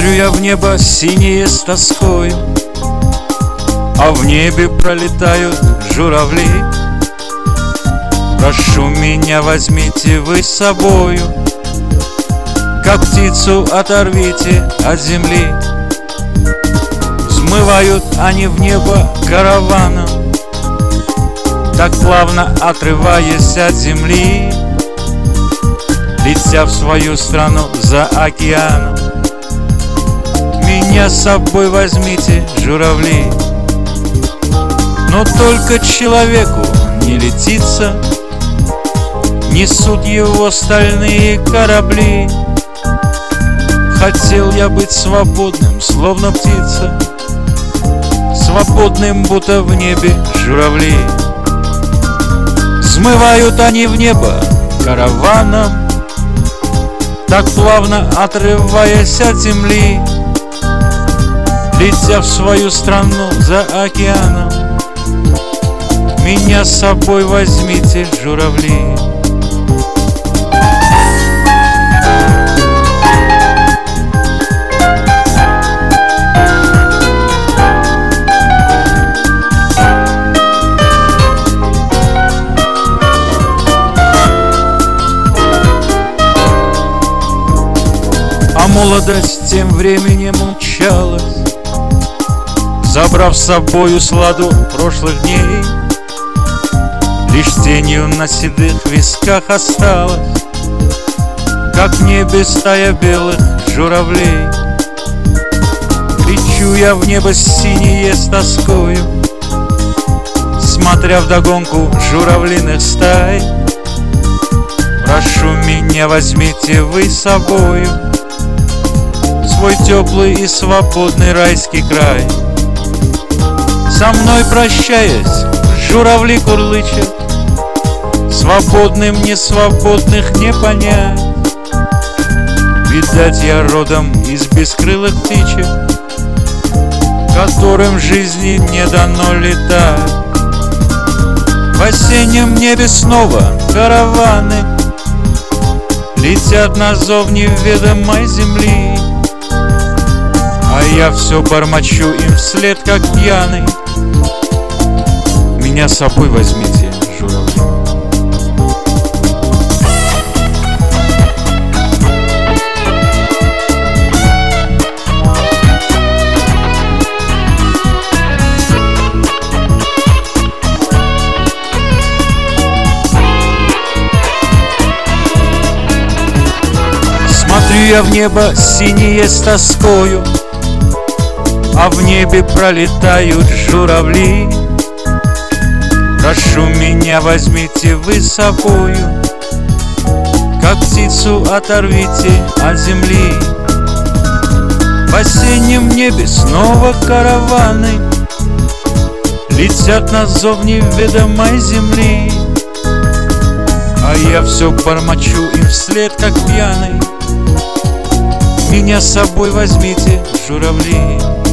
Смотрю я в небо синее с тоскою, а в небе пролетают журавли. Прошу меня, возьмите вы с собою, как птицу оторвите от земли. Взмывают они в небо караваном, так плавно отрываясь от земли, летя в свою страну за океаном. Меня с собой возьмите, журавли. Но только человеку не летится, несут его стальные корабли. Хотел я быть свободным, словно птица, свободным, будто в небе журавли. Взмывают они в небо караваном, так плавно отрываясь от земли, летя в свою страну за океаном. Меня с собой возьмите, журавли. А молодость тем временем умчалась, забрав с собою сладу прошлых дней. Лишь тенью на седых висках осталась, как в небе стая белых журавлей. Лечу я в небо синее с тоскою, смотря вдогонку журавлиных стай. Прошу меня, возьмите вы с собою свой теплый и свободный райский край. Со мной прощаясь, журавли курлычат, свободным несвободных не понять. Видать, я родом из бескрылых птичек, которым в жизни не дано летать. В осеннем небе снова караваны летят на зов неведомой земли, а я все бормочу им вслед, как пьяный. Меня с собой возьмите, журавли. Смотрю я в небо синее с тоскою, а в небе пролетают журавли. Прошу меня, возьмите вы с собою, как птицу оторвите от земли. В осеннем небе снова караваны летят на зов неведомой земли, а я все бормочу им вслед, как пьяный. Меня с собой возьмите, журавли.